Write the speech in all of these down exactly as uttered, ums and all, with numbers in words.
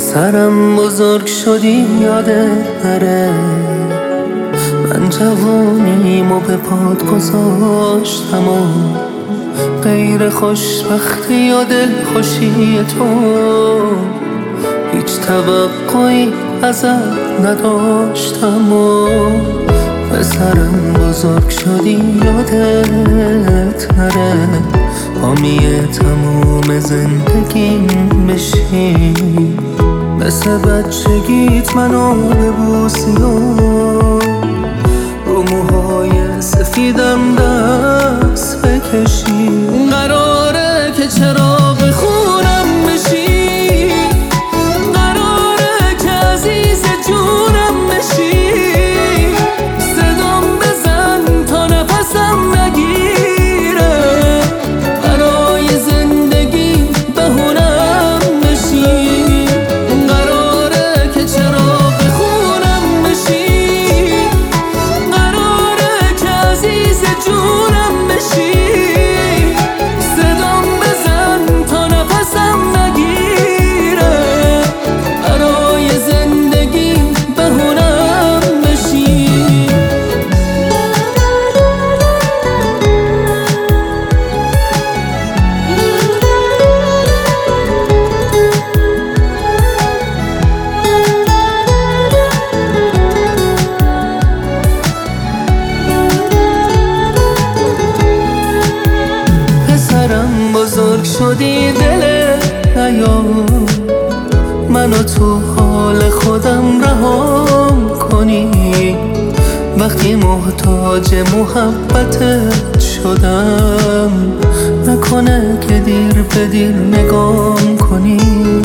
پسرم بزرگ شدی یادت نره، من جوانیمو به پات گذاشتم و غیر خوشبختی و دلخوشی تو هیچ توقعی ازت نداشتم و پسرم بزرگ شدی یادت نره، حامی تموم زندگیم بشی، مثل بچگیت منو ببوسی و رو موهای سفیدم دست بکشی. قراره که چراغ خونم بشی، قراره که عزیز جونم بشی، صدام بزن تا نفسم نگیره، برای زندگی بهونم بشی. قراره که چراغ خونم بشی، قراره که عزیز جونم بشی، صدام بزن تا نفسم نگیره، برای زندگی بهونم بشی. پسرم بزرگ شدی دل نیا، منو تو حال خودم رهام کنی، وقتی محتاج محبتت شدم نکنه که دیر به دیر نگام کنی.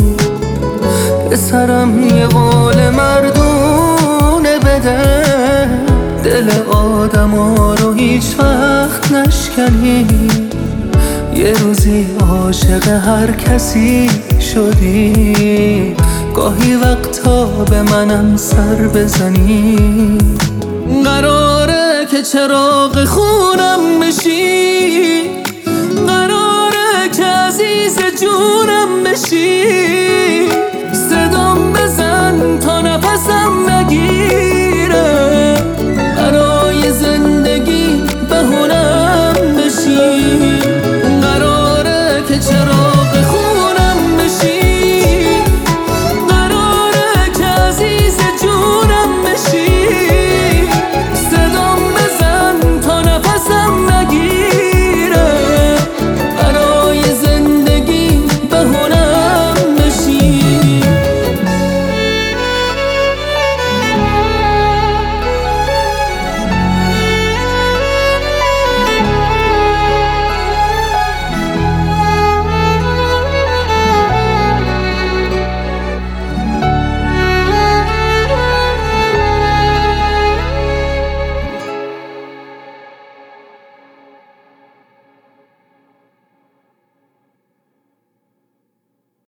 پسرم یه قول مردونه بده، دل آدما رو هیچ وقت نشکنی، یه روزی عاشق هر کسی شدی، گاهی وقتا به منم سر بزنی. قراره که چراغ خونم بشی، قراره که عزیز جونم بشی،